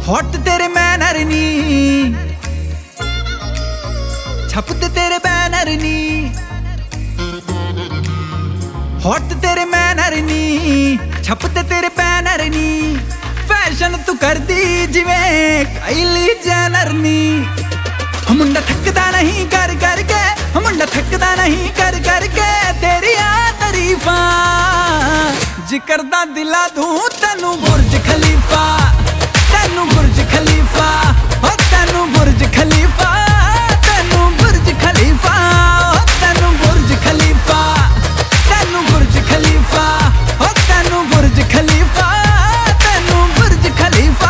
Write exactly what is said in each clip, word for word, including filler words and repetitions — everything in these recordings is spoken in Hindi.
हॉट तेरे मैनर नी, छपते तेरे बैनर नी। हॉट तेरे मैनर नी, छपते तेरे बैनर नी। फैशन तू कर दी जिवें काइली जेनर नी। मुंडा थकदा नहीं कर करके, मुंडा थकदा नहीं कर करके तेरिया तारीफां। जिक्र दा दिला दूं तेनू बुर्ज खलीफा, तेनू बुर्ज खलीफा, ओ तेनू बुर्ज खलीफा, तेनू बुर्ज खलीफा, ओ तेनू बुर्ज खलीफा, तेनू बुर्ज खलीफा, ओ तेनू बुर्ज खलीफा, तेनू बुर्ज खलीफा।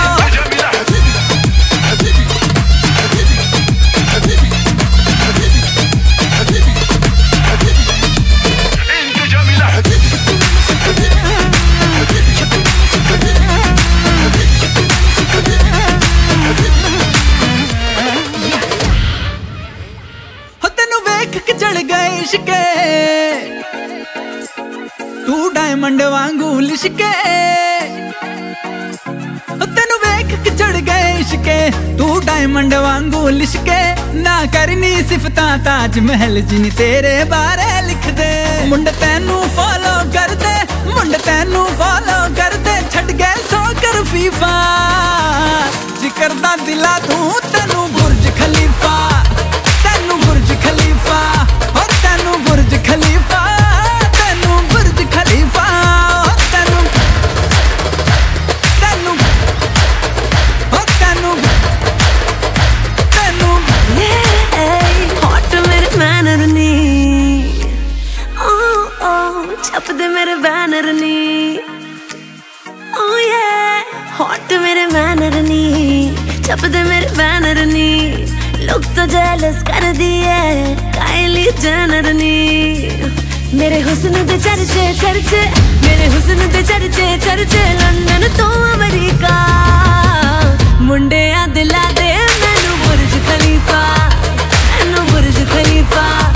चढ़ गए इश्के तू डायमंड वांगू लिशके, तेनू वेख के चढ़ गए इश्के तू डायमंड वांगू लिशके। ना करनी सिफतां ताज महल जिन तेरे बारे लिख दे। मुंड तेनू फॉलो कर दे, मुंड तेनू फॉलो कर दे। छड़ गए सो कर फीफा, जिक्र दा दिला दूं तेनू बुर्ज खलीफा, तेनू बुर्ज खलीफा, ओ तेनू बुर्ज खलीफा, तेनू बुर्ज खलीफा, ओ तेनू तेनू ओ तेनू तेनू। हॉट मेरे मैनर नी, ओ ओ छपदे मेरे बैनर नी। ओ ये हॉट मेरे मैनर नी, छपदे मेरे बैनर नी। लोग तो जेलस कर दिए काइली जेनर नी। मेरे हुस्न दे चर्चे चर्चे, मेरे हुस्न दे चर्चे चर्चे। लंदन तो अमेरिका मुंडे दिला दे मैनू बुर्ज खलीफा, मैनू बुर्ज खलीफा।